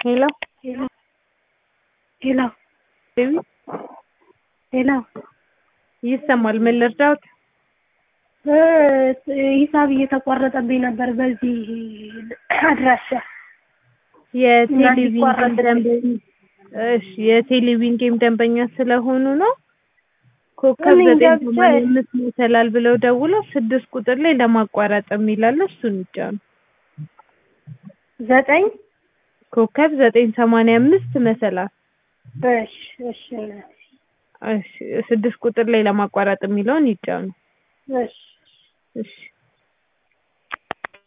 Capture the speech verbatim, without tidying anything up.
ሄሎ ሄሎ ሄሎ ቤቢ ሄሎ ይሰማል። ምን ልርዳዎት? እ ሂሳብ እየተቋረጠብኝ ነበር በዚህ አድራሻ የቴሌቪዥን ደንበኛ እሺ፣ የቴሌቪዥን ጌም ደንበኛ ስለሆኑ ነው። ኮከብ እኔ እንጃ ዘጠኝ ብቻ ሰማንያ አምስት ይመስላል ብለው ደውለው ስድስት ቁጥር ላይ ለማቋረጥ የሚላል እሱን ይጫኑ። ዘጠኝ ኮከብ ዘጠኝ ሰማንያ አምስት መሰላል። እሺ እሺ እናቴ እሺ፣ ስድስት ቁጥር ላይ ለማቋረጥ የሚለውን ይጫኑ። እሺ እሺ